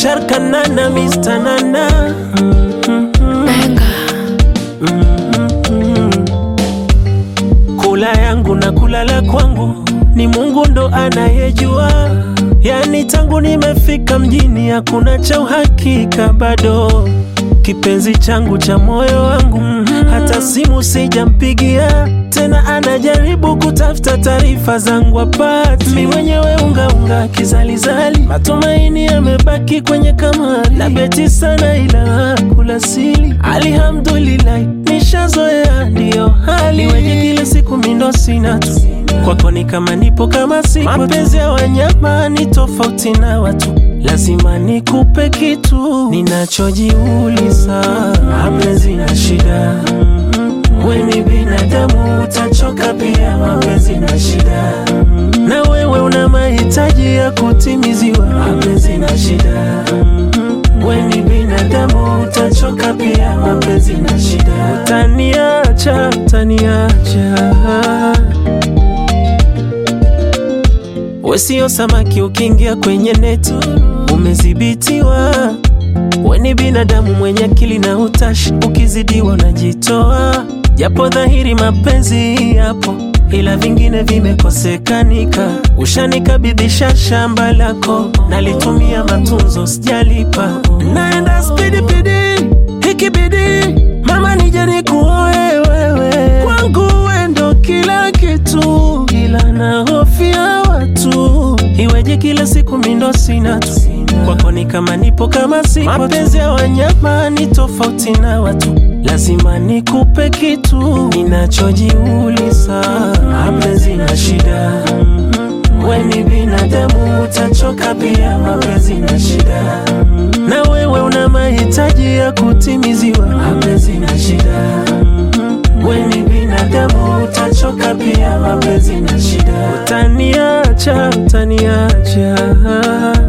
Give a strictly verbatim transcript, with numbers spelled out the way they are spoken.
Sharkanana mister Nana. Kula yangu na kulala kwangu ni Mungu ndo anayejua. Yani tangu nimefika mjini hakuna cha uhakika bado. Kipenzi changu cha moyo wangu hata simu sijampigia. Tena anajaribu kutafuta taarifa zangu apati. Mimi mwenyewe unga unga kizalizali, matumaini yamebaki kwenye kamari. Na beti sana ila kula sili. Alhamdulillah nishazoea ndio hali. Wewe kila siku mindo sina tu, kwako ni kama nipo kama sipo. Mapenzi ya wanyama ni tofauti na watu, lazima nikupe kitu ninachojiuliza. Mapenzi na shida, wewe ni binadamu utachoka pia. Mapenzi na shida, na wewe una mahitaji ya kutimiziwa. Mapenzi na shida, wewe ni binadamu utachoka pia. Mapenzi na shida, utaniacha, utaniacha. Wewe sio samaki ukiingia kwenye neti umezibitiwa. Wewe ni binadamu mwenye akili na utashi, ukizidiwa unajitoa. Japo dhahiri mapenzi yapo, ila vingine vimekosekanika. Ushanikabidhisha shamba lako, nalitumia matunzo sijalipa. Naenda speedy pidi, hiki bidi mama nije nikuoe wewe. Kwangu wendo kila kitu, ila na hofia watu. Iweje kila siku mindo sina tu, kwako ni kama nipo kama sipo. Mapenzi ya wanyama ni tofauti na watu, lazima nikupe kitu ninachojiuliza. Mapenzi na shida, wewe ni binadamu utachoka pia. Mapenzi na shida, na wewe una mahitaji ya kutimiziwa. Mapenzi na shida, wewe ni binadamu utachoka pia. Mapenzi na shida, utaniacha, utaniacha.